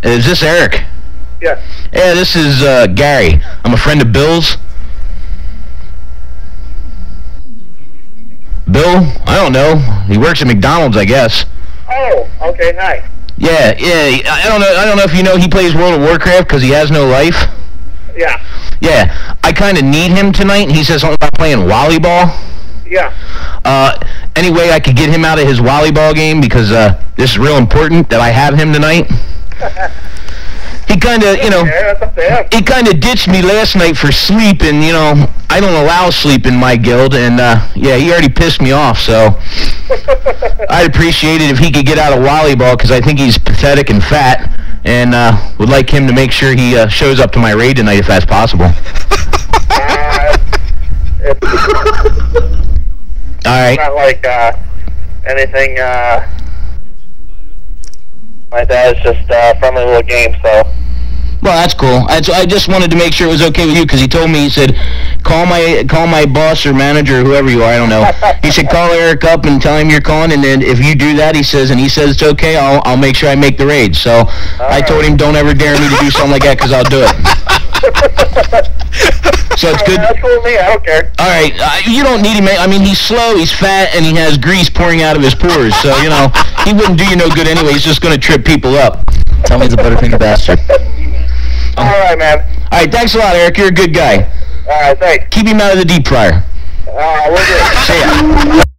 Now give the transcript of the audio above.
Is this Eric? Yes. Yeah, this is Gary. I'm a friend of Bill's. Bill? I don't know. He works at McDonald's, I guess. Oh, okay, hi. Yeah. I don't know if you know he plays World of Warcraft because he has no life. Yeah. Yeah. I kind of need him tonight, and he says something about playing volleyball. Yeah. Any way I could get him out of his volleyball game because this is real important that I have him tonight. He kind of, he kind of ditched me last night for sleep, and, I don't allow sleep in my guild, and, he already pissed me off, so I'd appreciate it if he could get out of volleyball, because I think he's pathetic and fat, and would like him to make sure he shows up to my raid tonight if that's possible. All right. Not like anything. My dad's just a friendly little game, so. Well, that's cool. I just wanted to make sure it was okay with you because he told me, he said, call my boss or manager or whoever you are, I don't know. He said, call Eric up and tell him you're calling, and then if you do that, he says it's okay, I'll make sure I make the raid. So I told him, don't ever dare me to do something like that because I'll do it. So it's good. That's cool with me. I don't care. All right. You don't need him. I mean, he's slow, he's fat, and he has grease pouring out of his pores. So, he wouldn't do you no good anyway. He's just going to trip people up. Tell me he's a butterfinger bastard. All right, man. All right. Thanks a lot, Eric. You're a good guy. All right, thanks. Keep him out of the deep fryer. We'll do it. See ya.